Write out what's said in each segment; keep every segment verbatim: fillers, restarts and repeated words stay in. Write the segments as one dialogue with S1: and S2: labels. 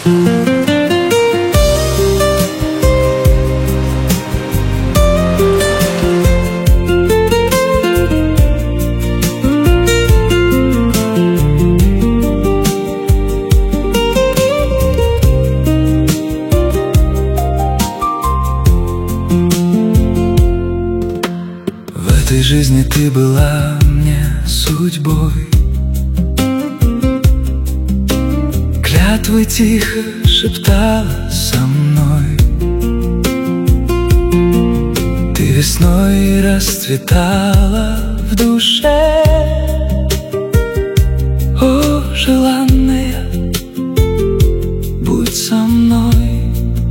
S1: В этой жизни ты была мне судьбой, клятвы тихо шептала со мной. Ты весной расцветала в душе, о, желанная, будь со мной.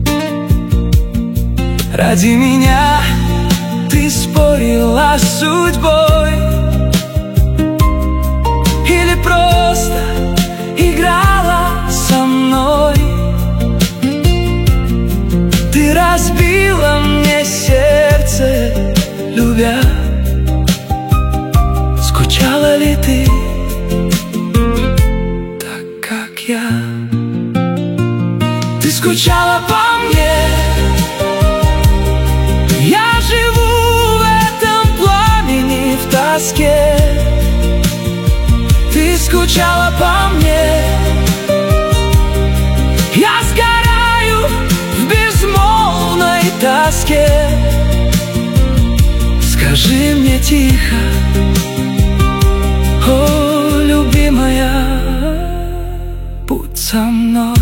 S1: Ради меня ты спорила с судьбой или просто играла со мной? Ты разбила мне сердце, любя. Скучала ли ты так, как я? Ты скучала по мне. Я живу в этом пламени, в тоске. Ты скучала по мне. Я сгораю в безмолвной тоске. Скажи мне тихо, о, любимая, будь со мной.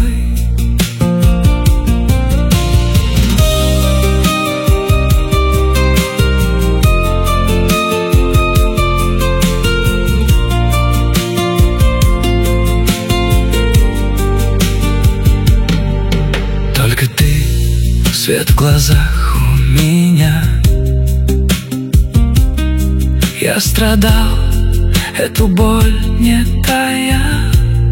S1: Только ты, свет в глазах у меня. Я страдал, эту боль не тая.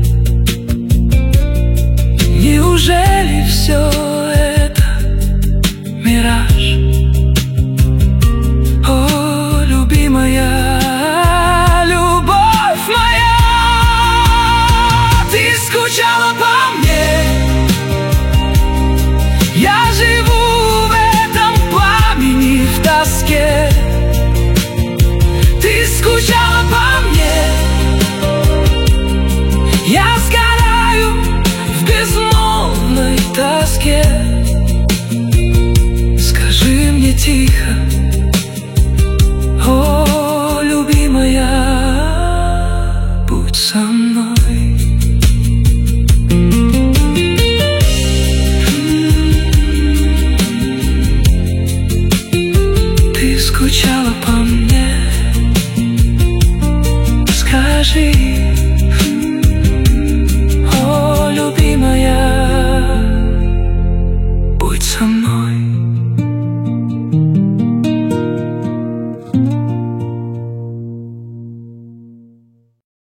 S1: Неужели все это мираж? О, любимая, любовь моя, ты скучала по мне.